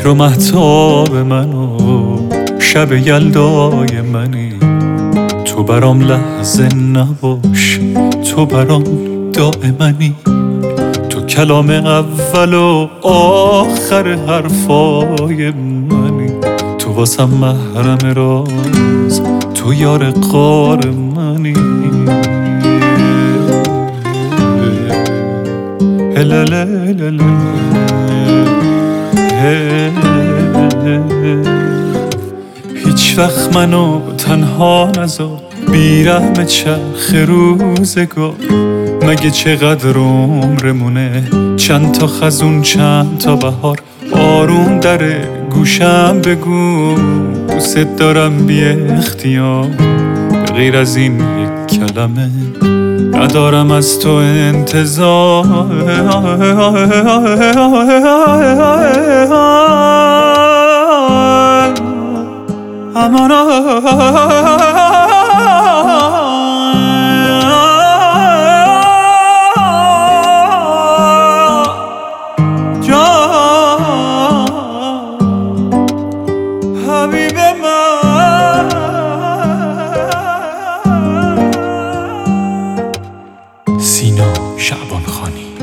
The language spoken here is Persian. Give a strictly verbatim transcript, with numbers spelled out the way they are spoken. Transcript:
مهر و مهتاب منو شب یلدای منی. تو برام لحظه نباش، تو برام دائمنی. تو کلام اول و آخر حرفای منی. تو واسم محرم راز، تو یار غار منی. هلالالال هیچ وقت منو تنها نذار، بیرحم چرخ روزگار. مگه چقدر عمرمونه، چند تا خزون چند تا بهار. آروم در گوشم بگو دوست دارم بی اختیار. به غیر از این یک کلمه ندارم از تو انتظار. حبیب من سینا شعبان خانی.